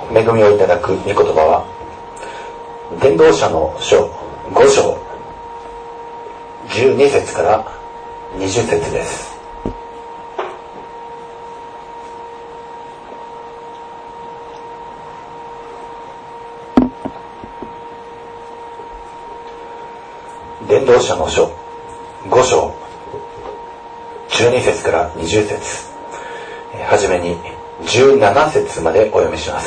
恵みをいただく御言葉は伝道者の書5章12節から20節です。伝道者の書5章12節から20節、はじめに17節までお読みします。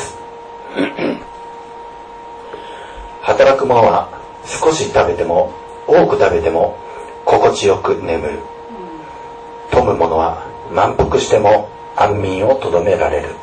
働く者は少し食べても多く食べても心地よく眠る。富む者は満腹しても安眠をとどめられる。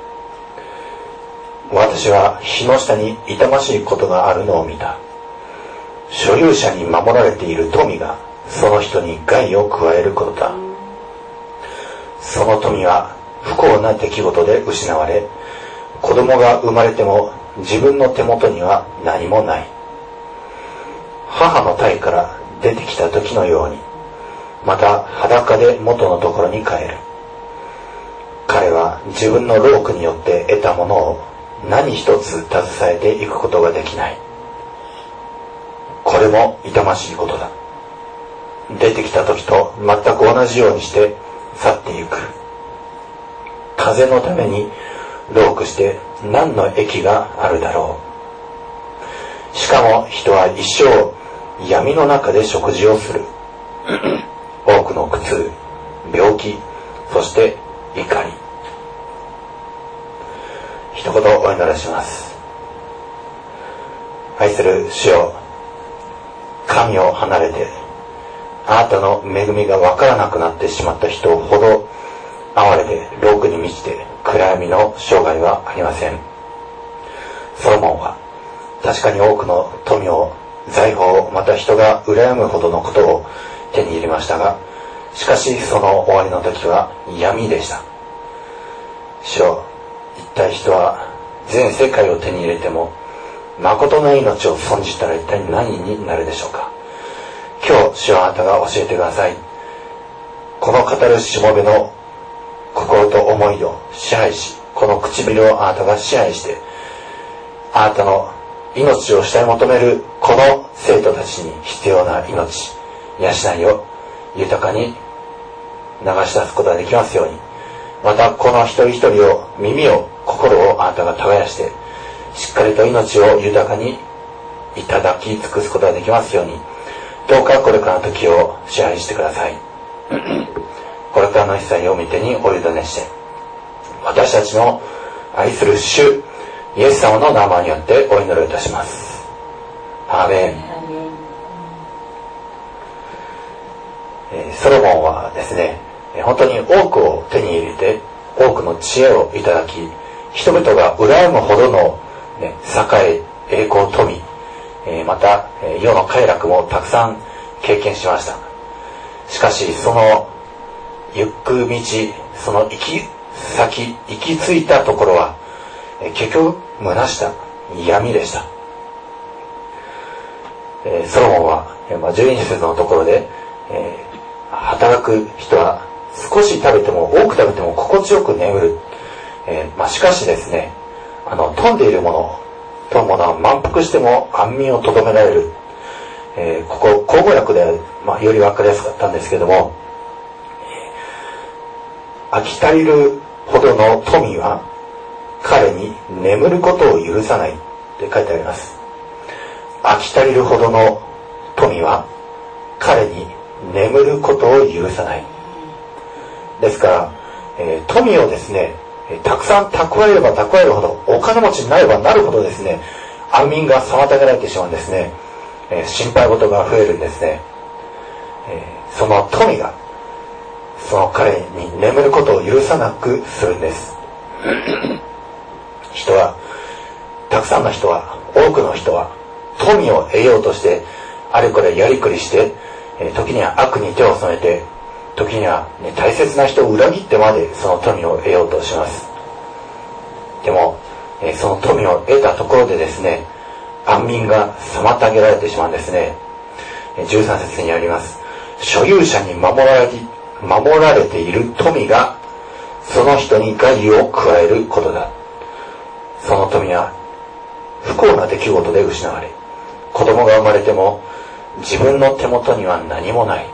私は日の下に痛ましいことがあるのを見た。所有者に守られている富がその人に害を加えることだ。その富は不幸な出来事で失われ、子供が生まれても自分の手元には何もない。母の胎から出てきた時のように、また裸で元のところに帰る。彼は自分の労苦によって得たものを何一つ携えていくことができない。これも痛ましいことだ。出てきた時と全く同じようにして去ってゆく。風のために労苦して何の益があるだろう。しかも人は一生闇の中で食事をする。多くの苦痛、病気、そして怒り。一言お祈りします。愛する主よ、神を離れてあなたの恵みが分からなくなってしまった人ほど哀れで労苦に満ちて暗闇の生涯はありません。ソロモンは確かに多くの富を、財宝を、また人が羨むほどのことを手に入れましたが、しかしその終わりの時は闇でした。主よ、一体人は全世界を手に入れても誠の命を損じたら一体何になるでしょうか。今日主はあなたが教えてください。この語るしもべの心と思いを支配し、この唇をあなたが支配して、あなたの命を慕い求めるこの生徒たちに必要な命、養いを豊かに流し出すことができますように、またこの一人一人を、耳を、心をあなたが耕して、しっかりと命を豊かにいただき尽くすことができますように、どうかこれからの時を支配してください。これからの一切を御手にお委ねして、私たちの愛する主イエス様の名前によってお祈りいたします。アーメン。ソロモンはですね、本当に多くを手に入れて多くの知恵をいただき、人々が羨むほどの、栄え、栄光、富、また世の快楽もたくさん経験しました。しかしその行く道、その行き着いたところは結局虚しさ、闇でした。ソロモンは12節のところで、働く人は少し食べても多く食べても心地よく眠る。しかしですね、富んでいるものは満腹しても安眠をとどめられる。ここ口語訳で、より分かりやすかったんですけども、飽き足りるほどの富は彼に眠ることを許さないって書いてあります。飽き足りるほどの富は彼に眠ることを許さない。ですから、富をですね、たくさん蓄えれば蓄えるほど、お金持ちになればなるほどですね、安眠が妨げられてしまうんですね。心配事が増えるんですね。その富がその彼に眠ることを許さなくするんです。たくさんの人は、多くの人は富を得ようとしてあれこれやりくりして、時には悪に手を染めて、時には、大切な人を裏切ってまでその富を得ようとします。でも、その富を得たところでですね、安眠が妨げられてしまうんですね。13節にあります。所有者に守られている富がその人に害を加えることだ。 その富は不幸な出来事で失われ、子供が生まれても自分の手元には何もない。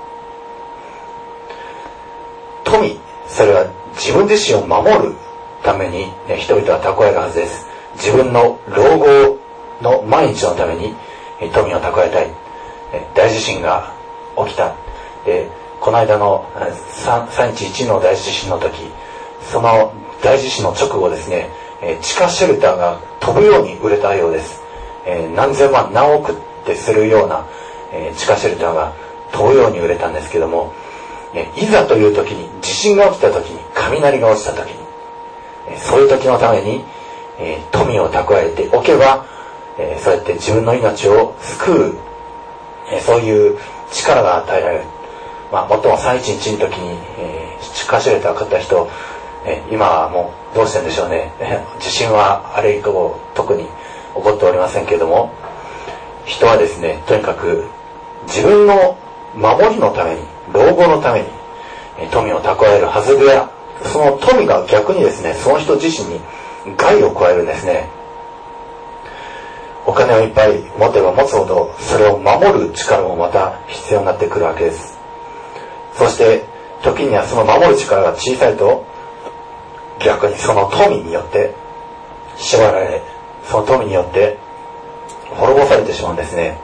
富、それは自分自身を守るために、人々は蓄えるはずです。自分の老後の毎日のために富を蓄えたい。大地震が起きた。この間の3.11の大地震の時、その大地震の直後ですね、地下シェルターが飛ぶように売れたようです。何千万何億ってするような地下シェルターが飛ぶように売れたんですけども、いざという時に、地震が起きた時に、雷が落ちた時に、そういう時のために富を蓄えておけば、そうやって自分の命を救う、そういう力が与えられる。もっとも3.11の時に地下シェルターを買った人、今はもうどうしてるんでしょうね。地震はあれ以降特に起こっておりませんけれども、人はですね、とにかく自分の守りのために、老後のために富を蓄えるはずで、その富が逆にですね、その人自身に害を加えるんですね。お金をいっぱい持てば持つほど、それを守る力もまた必要になってくるわけです。そして時にはその守る力が小さいと、逆にその富によって縛られ、その富によって滅ぼされてしまうんですね。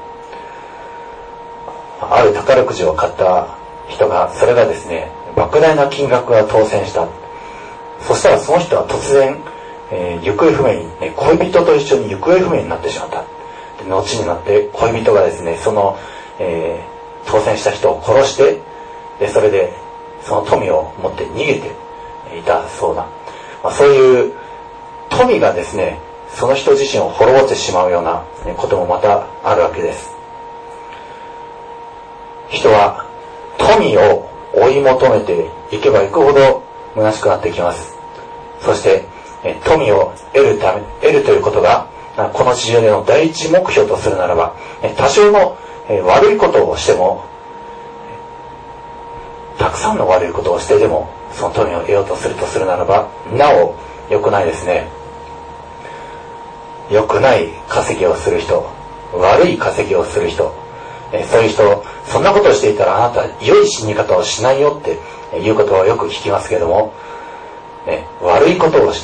ある宝くじを買った人が、それがですね、莫大な金額が当選した。そしたらその人は突然、行方不明に、恋人と一緒に行方不明になってしまった。で、後になって恋人がですね、その、当選した人を殺して、でそれでその富を持って逃げていたそうな、そういう富がですね、その人自身を滅ぼしてしまうようなこともまたあるわけです。人は富を追い求めていけばいくほど虚しくなってきます。そして富を得るということがこの地上での第一目標とするならば、多少の悪いことをしても、たくさんの悪いことをしてでもその富を得ようとするならば、なお良くないですね。良くない稼ぎをする人、悪い稼ぎをする人、そういう人、そんなことをしていたらあなた良い死に方をしないよっていうことをよく聞きますけれども、悪いことをして、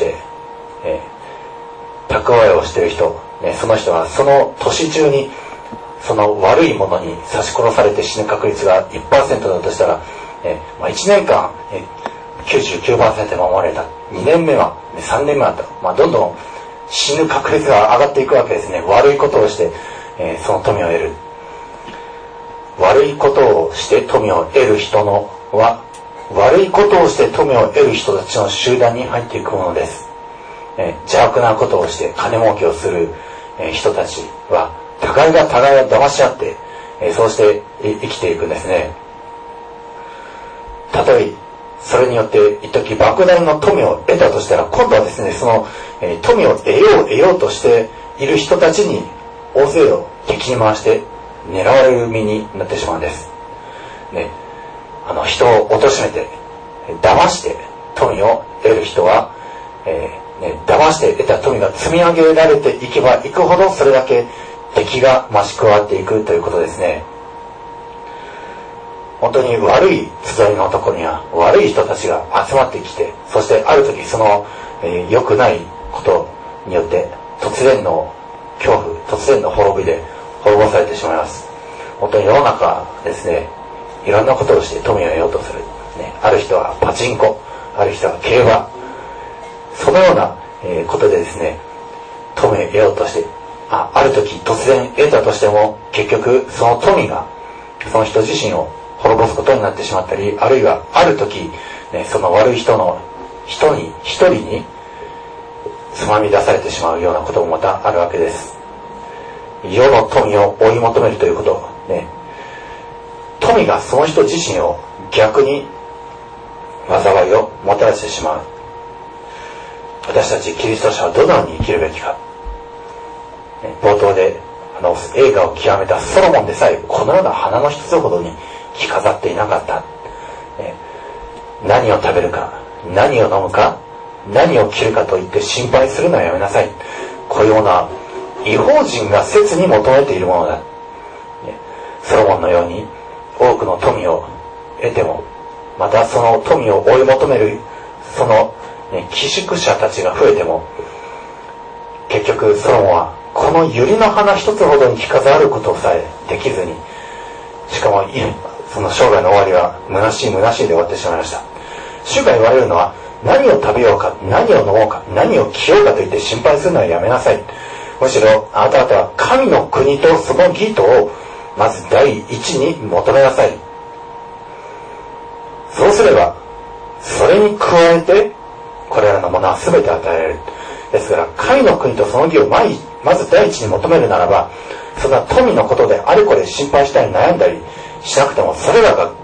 蓄えをしている人、その人はその年中にその悪いものに刺し殺されて死ぬ確率が 1% だとしたら、1年間 99% 守られた。2年目は3年目はと、どんどん死ぬ確率が上がっていくわけですね。悪いことをして、その富を得る。悪いことをして富を得る人のは、悪いことをして富を得る人たちの集団に入っていくものです。邪悪なことをして金儲けをする人たちは、互いが騙し合って、そうして生きていくんですね。たとえそれによって一時莫大な富を得たとしたら、今度はですね、その富を得ようとしている人たちに大勢を敵に回して狙われる身になってしまうんです。人を貶めて騙して富を得る人は、騙して得た富が積み上げられていけばいくほど、それだけ敵が増し加わっていくということですね。本当に悪い集いのところには悪い人たちが集まってきて、そしてある時その良くないことによって突然の恐怖、突然の滅びで滅ぼされてしまいます。本当に世の中ですね、いろんなことをして富を得ようとする、ある人はパチンコ、ある人は競馬、そのようなことでですね、富を得ようとして、ある時突然得たとしても、結局その富がその人自身を滅ぼすことになってしまったり、あるいはある時、その悪い人の一人につまみ出されてしまうようなこともまたあるわけです。世の富を追い求めるということ、富がその人自身を逆に災いをもたらしてしまう。私たちキリスト者はどのように生きるべきか。冒頭で映画を極めたソロモンでさえ、このような花の一つほどに着飾っていなかった。何を食べるか、何を飲むか、 何を着るかといって心配するのはやめなさい。こういうような異邦人が切に求めているものだ。ソロモンのように多くの富を得ても、またその富を追い求めるその寄宿者たちが増えても、結局ソロモンはこの百合の花一つほどに着飾ることさえできずに、しかもその生涯の終わりは虚しいで終わってしまいました。主が言われるのは、何を食べようか、何を飲もうか、何を着ようかといって心配するのはやめなさい。むしろあなた方は神の国とその義とをまず第一に求めなさい。そうすればそれに加えてこれらのものは全て与えられる。ですから神の国とその義をまず第一に求めるならば、そんな富のことであれこれ心配したり悩んだりしなくても、それらが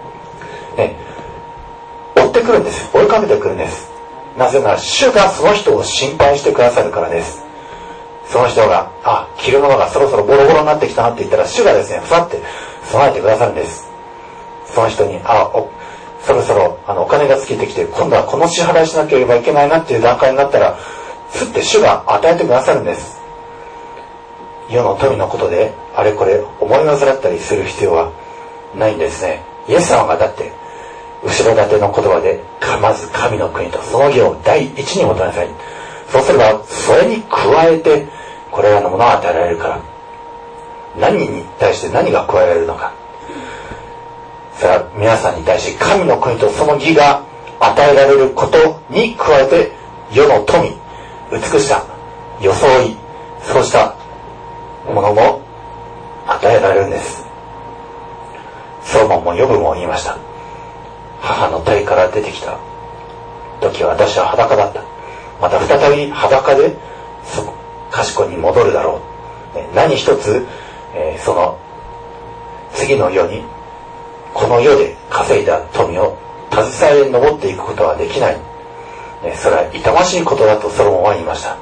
追ってくるんです。追いかけてくるんです。なぜなら主がその人を心配してくださるからです。その人が着るものがそろそろボロボロになってきたなって言ったら、主がですねふさって備えてくださるんです。その人にそろそろお金が尽きてきて、今度はこの支払いしなければいけないなっていう段階になったら、すって主が与えてくださるんです。世の富のことであれこれ思い煩ったりする必要はないんですね。イエス様がだって後ろ盾の言葉で、まず神の国とその義を第一に求めなさい。そうすればそれに加えてこれらのものが与えられるから。何に対して何が加えられるのか。それは皆さんに対して神の国とその義が与えられることに加えて、世の富、美しさ、装い、そうしたものも与えられるんです。ソロモンもヨブも言いました。母の体から出てきた時私は裸だった。また再び裸で賢に戻るだろう。何一つ、その次の世にこの世で稼いだ富を携え上っていくことはできない。それは痛ましいことだとソロモンは言いました。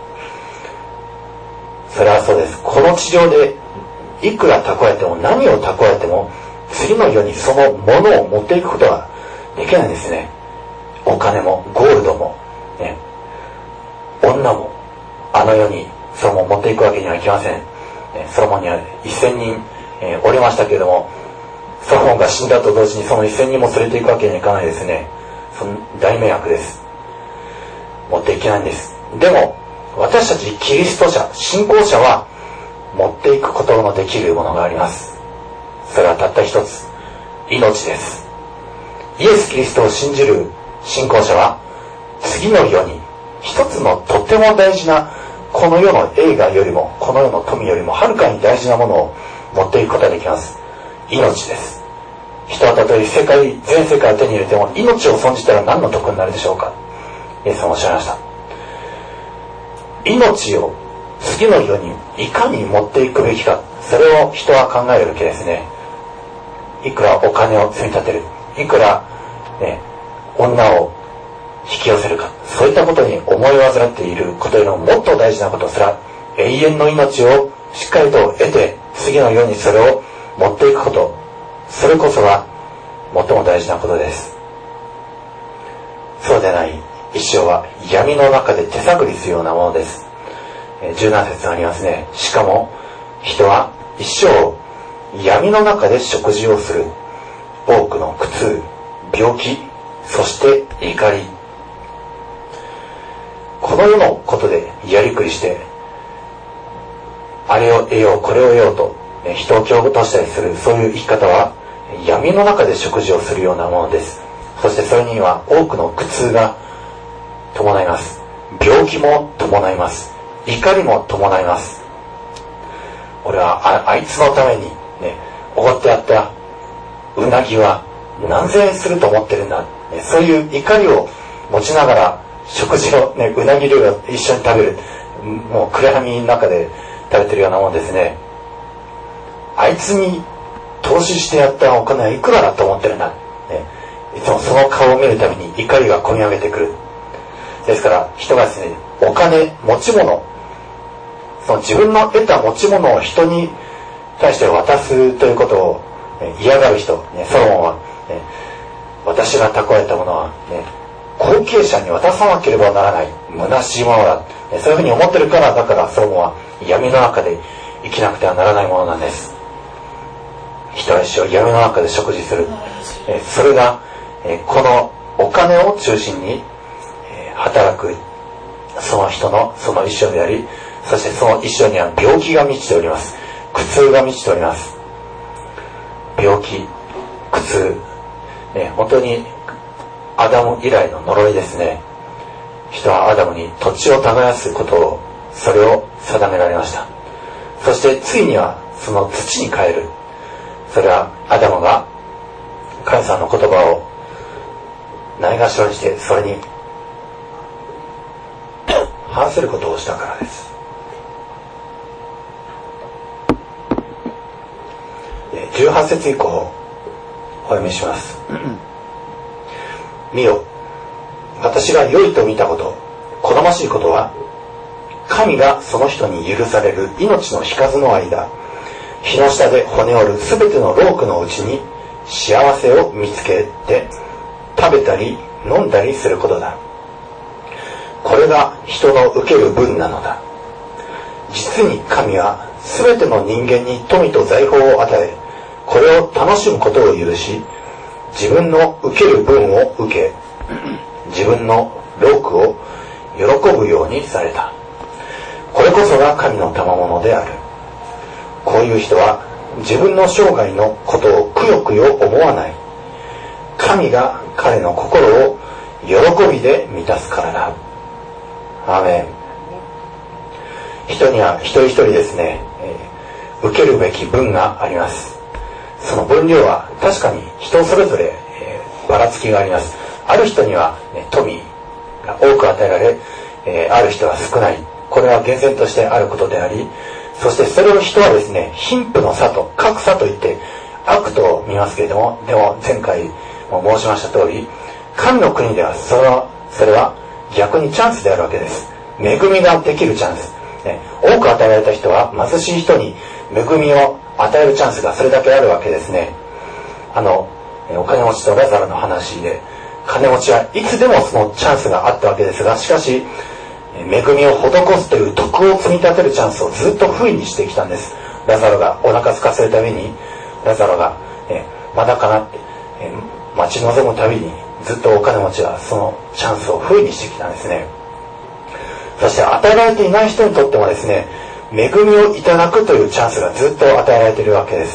それはそうです。この地上でいくら蓄えても何を蓄えても次の世にそのものを持っていくことはできないんですね。お金もゴールドも、女もあの世にソロモン持っていくわけにはいきません。ソロモンには1000人、おりましたけれども、ソロモンが死んだと同時にその1000人も連れていくわけにはいかないですね。その大迷惑です。持っていけないんです。でも私たちキリスト者、信仰者は持っていくことのできるものがあります。それはたった一つ、命です。イエス・キリストを信じる信仰者は次の世に一つのとても大事な、この世の栄華よりもこの世の富よりもはるかに大事なものを持っていくことができます。命です。人はたとえ全世界を手に入れても命を損じたら何の得になるでしょうか。イエス様おっしゃいました。命を次の世にいかに持っていくべきか、それを人は考えるわけですね。いくらお金を積み立てる、いくら、女を引き寄せるか、そういったことに思い煩っていることよりももっと大事なこと、それは永遠の命をしっかりと得て次の世にそれを持っていくこと、それこそが最も大事なことです。そうでない一生は闇の中で手探りするようなものです。17節ありますね。しかも人は一生闇の中で食事をする。多くの苦痛、病気、そして怒り。この世のことでやりくりしてあれを得ようこれを得ようと人を競合したりする、そういう生き方は闇の中で食事をするようなものです。そしてそれには多くの苦痛が伴います。病気も伴います。怒りも伴います。俺は あいつのためにね、おごってやったうなぎは何千円すると思ってるんだ、そういう怒りを持ちながら食事を、うなぎ料理を一緒に食べる、もう暗闇の中で食べてるようなもんですね。あいつに投資してやったお金はいくらだと思ってるんだ、いつもその顔を見るたびに怒りがこみ上げてくる。ですから人がですね、お金、持ち物、その自分の得た持ち物を人に対して渡すということを嫌がる人、ソロモンは、私が蓄えたものは、 後継者に渡さなければならない虚しいものだ、そういうふうに思ってるから、だからソロモンは闇の中で生きなくてはならないものなんです。人は一生闇の中で食事する、それがこのお金を中心に働くその人のその一生であり、そしてその一生には病気が満ちております。苦痛が満ちております。病気、苦痛、本当にアダム以来の呪いですね。人はアダムに土地を耕すことを、それを定められました。そしてついにはその土に変える。それはアダムが神様の言葉をないがしろにして、それに反することをしたからです。18節以降お読みします。見よ、私が良いと見たこと、好ましいことは、神がその人に許される命の引かずの間、日の下で骨折るすべての労苦のうちに幸せを見つけて食べたり飲んだりすることだ。これが人の受ける分なのだ。実に神はすべての人間に富と財宝を与え、これを楽しむことを許し、自分の受ける分を受け、自分の労苦を喜ぶようにされた。これこそが神の賜物である。こういう人は自分の生涯のことをくよくよ思わない。神が彼の心を喜びで満たすからだ。アーメン。人には一人一人ですね、受けるべき分があります。その分量は確かに人それぞれ、ばらつきがあります。ある人には、富が多く与えられ、ある人は少ない。これは厳然としてあることであり、そしてそれを人はですね、貧富の差と格差といって悪と見ますけれども、でも前回も申しました通り、神の国ではそれは逆にチャンスであるわけです。恵みができるチャンス、多く与えられた人は貧しい人に恵みを与えるチャンスがそれだけあるわけですね。お金持ちとラザロの話で、金持ちはいつでもそのチャンスがあったわけですが、しかし恵みを施すという徳を積み立てるチャンスをずっと不意にしてきたんです。ラザロがお腹空かせるために、ラザロが、まだかなって、待ち望むたびにずっとお金持ちはそのチャンスを不意にしてきたんですね。そして与えられていない人にとってもですね、恵みをいただくというチャンスがずっと与えられているわけです。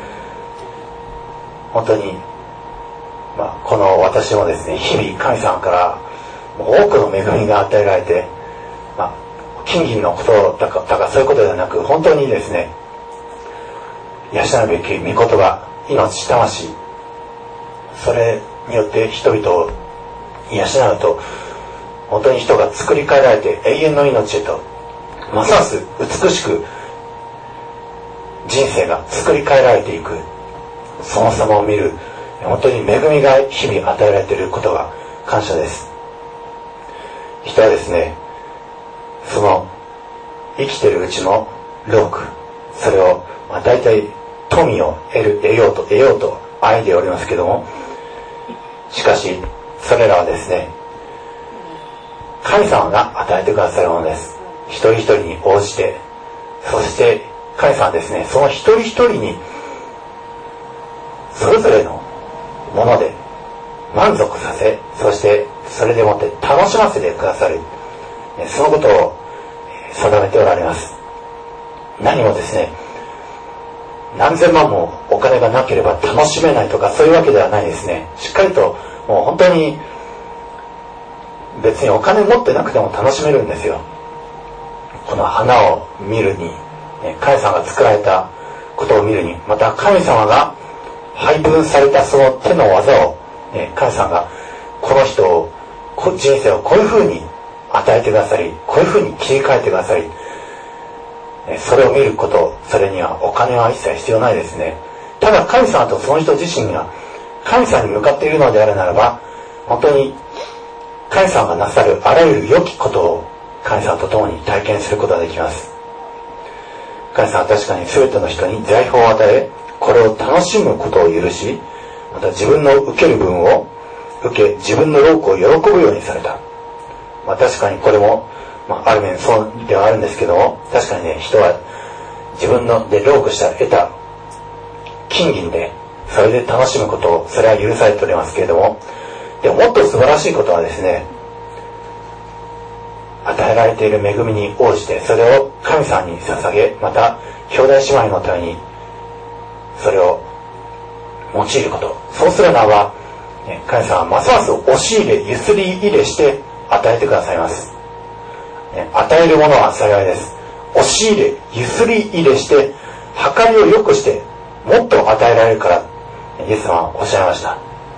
本当に、この私もですね、日々神様から多くの恵みが与えられて、金銀のことだかそういうことではなく、本当にですね、養うべき御言葉、命、魂、それによって人々を養うと、本当に人が作り変えられて永遠の命へと、ますます美しく人生が作り変えられていく、その様を見る、本当に恵みが日々与えられていることが感謝です。人はですね、その生きているうちの労苦、それを大体富を得ようとあえいでおりますけども、しかしそれらはですね、神様が与えてくださるものです。一人一人に応じて、そして神様はですね、その一人一人にそれぞれのもので満足させ、そしてそれでもって楽しませてくださる、そのことを定めておられます。何もですね、何千万もお金がなければ楽しめないとかそういうわけではないですね。しっかりともう本当に別にお金持ってなくても楽しめるんですよ。この花を見るに、神様が作られたことを見るに、また神様が配分されたその手の技を、神様がこの人を人生をこういうふうに与えてくださり、こういうふうに切り替えてくださり、それを見ること、それにはお金は一切必要ないですね。ただ神様とその人自身が神様に向かっているのであるならば、本当に神様がなさるあらゆる良きことを神様と共に体験することができます。神様は確かに全ての人に財宝を与え、これを楽しむことを許し、また自分の受ける分を受け、自分の労苦を喜ぶようにされた。確かにこれも、ある面そうではあるんですけども、確かにね、人は自分ので労苦した得た金銀でそれで楽しむことを、それは許されておりますけれども、でももっと素晴らしいことはですね、与えられている恵みに応じてそれを神様に捧げ、また兄弟姉妹のためにそれを用いること。そうするならば神様はますます押し入れ、ゆすり入れして与えてくださいます。与えるものは幸いです。押し入れ、ゆすり入れして計りを良くしてもっと与えられるから、イエス様はおっしゃいました。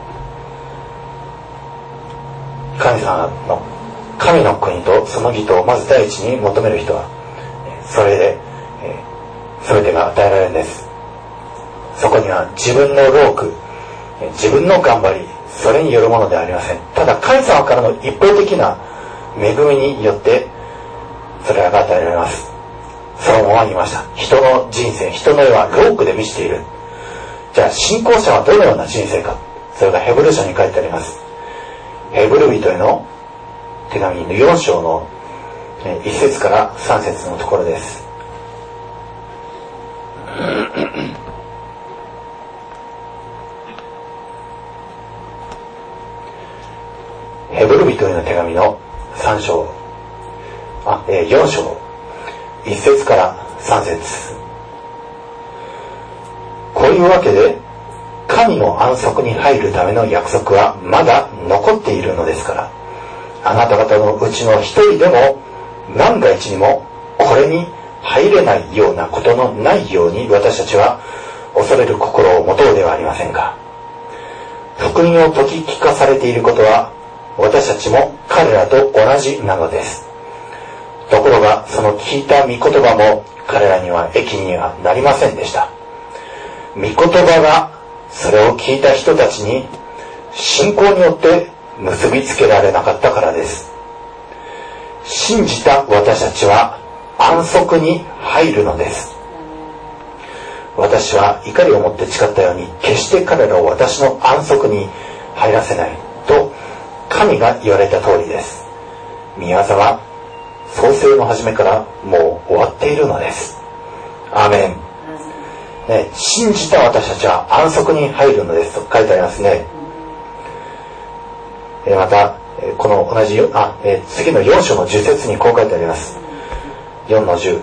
神の国とその義とをまず第一に求める人はそれで全てが与えられるんです。そこには自分の労苦、自分の頑張り、それによるものではありません。ただ神様からの一方的な恵みによってそれらが与えられます。ソロモンは言いました。人の人生、人の世は労苦で満ちている。じゃあ信仰者はどのような人生か。それがヘブル書に書いてあります。ヘブル人への手紙の4章の1節から3節のところです。ヘブル人への手紙の4章1節から3節。こういうわけで神の安息に入るための約束はまだ残っているのですから、あなた方のうちの一人でも万が一にもこれに入れないようなことのないように私たちは恐れる心を持とうではありませんか。福音を説き聞かされていることは私たちも彼らと同じなのです。ところがその聞いた御言葉も彼らには益にはなりませんでした。御言葉がそれを聞いた人たちに信仰によって結びつけられなかったからです。信じた私たちは安息に入るのです。私は怒りを持って誓ったように決して彼らを私の安息に入らせないと神が言われた通りです。御業は創世の初めからもう終わっているのです。アーメン。信じた私たちは安息に入るのですと書いてありますね。またこの同じ次の4章の10節にこう書いてあります。4の10。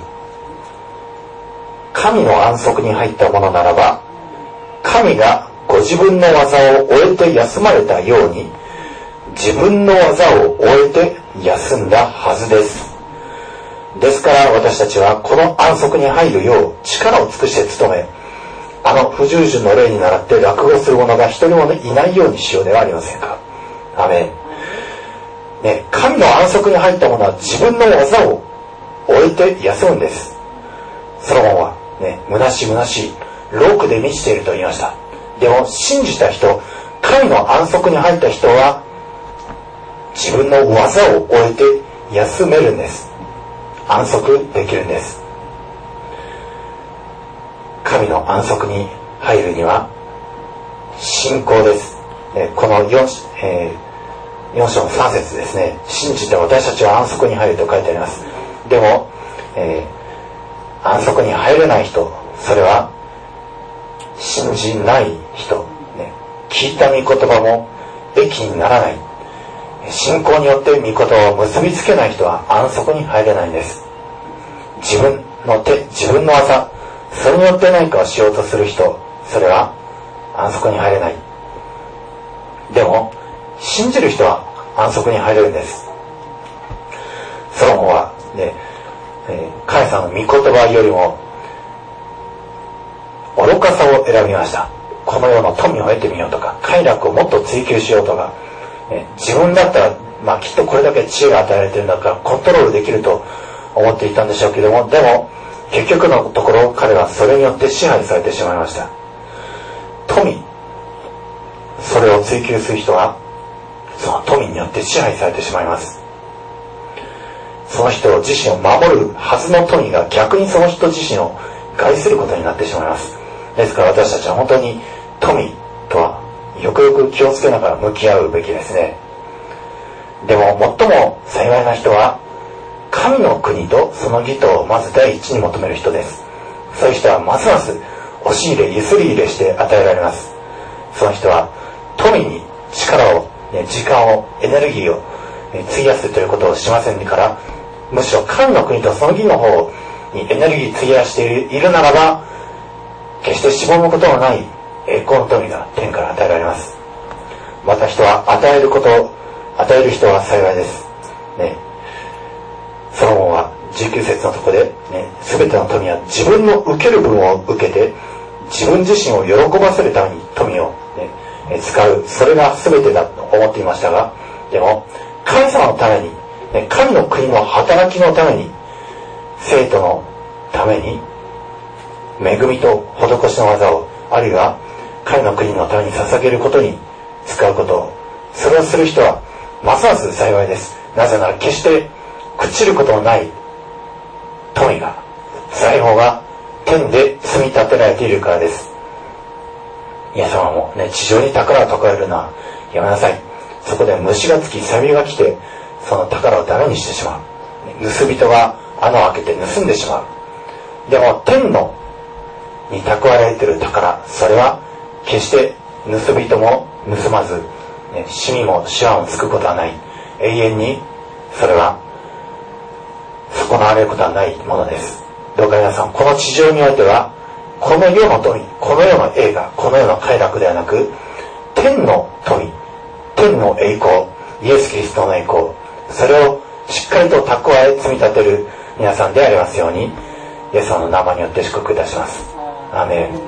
神の安息に入ったものならば神がご自分の技を終えて休まれたように自分の技を終えて休んだはずです。ですから私たちはこの安息に入るよう力を尽くして努め、あの不従順の例に倣って落語する者が一人もいないようにしようではありませんか。アメン。神の安息に入った者は自分の技を終えて休むんです。ソロモンは虚しい労苦で満ちていると言いました。でも信じた人、神の安息に入った人は自分の技を終えて休めるんです。安息できるんです。神の安息に入るには信仰です。この4章の3節ですね。信じて私たちは安息に入ると書いてあります。でも、安息に入れない人、それは信じない人、聞いた御言葉も益にならない、信仰によって御言葉を結びつけない人は安息に入れないんです。自分の手、自分の技、それによって何かをしようとする人、それは安息に入れない。でも信じる人は安息に入れるんです。ソロモンは神様の御言葉よりも愚かさを選びました。この世の富を得てみようとか快楽をもっと追求しようとか、自分だったら、きっとこれだけ知恵が与えられているんだからコントロールできると思っていたんでしょうけども、でも結局のところ彼はそれによって支配されてしまいました。富、それを追求する人はその富によって支配されてしまいます。その人自身を守るはずの富が逆にその人自身を害することになってしまいます。ですから私たちは本当に富とはよくよく気をつけながら向き合うべきですね。でも最も幸いな人は神の国とその義とをまず第一に求める人です。そういう人はますます押し入れゆすり入れして与えられます。その人は富に力を、時間を、エネルギーを費やすということをしませんから、むしろ神の国とその義の方にエネルギー費やしているならば、決してしぼむことのない栄光の富が天から与えられます。また人は与える人は幸いです、ソロモンは19節のとこで、全ての富は自分の受ける分を受けて自分自身を喜ばせるために富を、使う、それが全てだと思っていましたが、でも神様のために、神の国の働きのために、生徒のために恵みと施しの技を、あるいは神の国のために捧げることに使うことを、それをする人はますます幸いです。なぜなら決して朽ちることのない富が、財宝が天で積み立てられているからです。皆様も地上に宝を蓄えるのはやめなさい。そこで虫がつき錆が来て、その宝をダメにしてしまう。盗人が穴を開けて盗んでしまう。でも天のに蓄えられている宝、それは決して盗人も盗まず、シミもシワもつくことはない。永遠にそれは損なわれることはないものです。どうか皆さん、この地上においては、この世の富、この世の栄華、この世の快楽ではなく、天の富、天の栄光、イエス・キリストの栄光、それをしっかりと蓄え積み立てる皆さんでありますように、イエス様の名前によって祝福いたします。アーメン。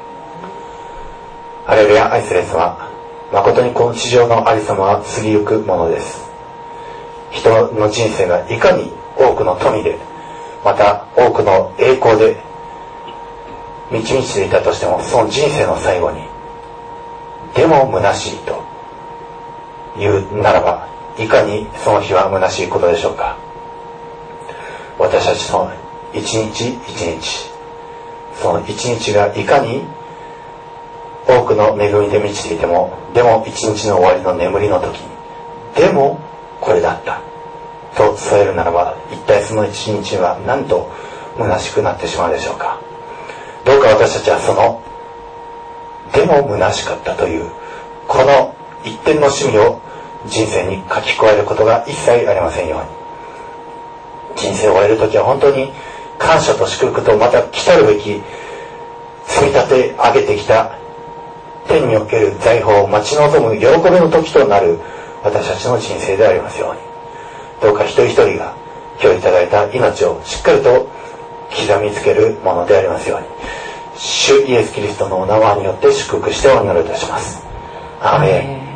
ハレルヤ。愛するイエス様、誠にこの地上のありさまは過ぎゆくものです。人の人生がいかに多くの富で、また多くの栄光で満ち満ちていたとしても、その人生の最後にでも虚しいというならば、いかにその日は虚しいことでしょうか。私たちの一日一日、その一日がいかに多くの恵みで満ちていても、でも一日の終わりの眠りの時に、でもこれだったと添えるならば、一体その一日はなんと虚しくなってしまうでしょうか。どうか私たちはそのでも虚しかったというこの一点の趣味を人生に書き加えることが一切ありませんように。人生を終えるときは本当に感謝と祝福と、また来たるべき積み立て上げてきた天における財宝を待ち望む喜びの時となる私たちの人生でありますように。どうか一人一人が今日いただいた命をしっかりと刻みつけるものでありますように、主イエス・キリストのお名前によって祝福してお祈りいたします。アーメン。